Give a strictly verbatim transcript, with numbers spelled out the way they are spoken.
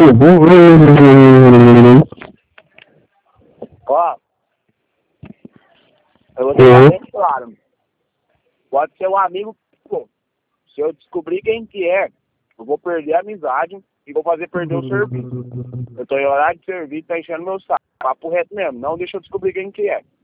Ó, eu vou deixar bem claro. Pode ser um amigo, pô. Se eu descobrir quem que é, eu vou perder a amizade e vou fazer perder o serviço. Eu tô em horário de serviço, tá enchendo meu saco. Papo reto mesmo, não deixa eu descobrir quem que é.